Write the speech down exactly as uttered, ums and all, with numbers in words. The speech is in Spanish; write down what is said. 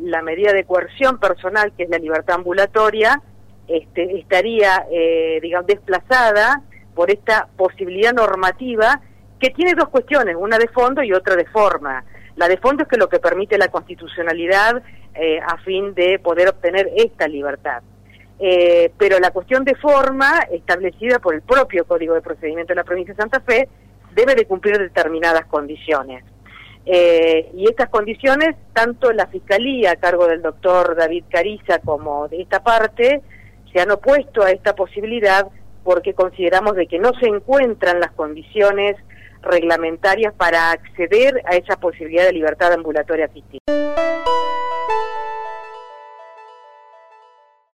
la medida de coerción personal, que es la libertad ambulatoria, este, estaría, eh, digamos, desplazada por esta posibilidad normativa que tiene dos cuestiones, una de fondo y otra de forma. La de fondo es que lo que permite la constitucionalidad eh, a fin de poder obtener esta libertad. Eh, pero la cuestión de forma, establecida por el propio Código de Procedimiento de la Provincia de Santa Fe, debe de cumplir determinadas condiciones. Eh, y estas condiciones, tanto la Fiscalía a cargo del doctor David Cariza como de esta parte, se han opuesto a esta posibilidad porque consideramos de que no se encuentran las condiciones reglamentarias para acceder a esa posibilidad de libertad ambulatoria asistida.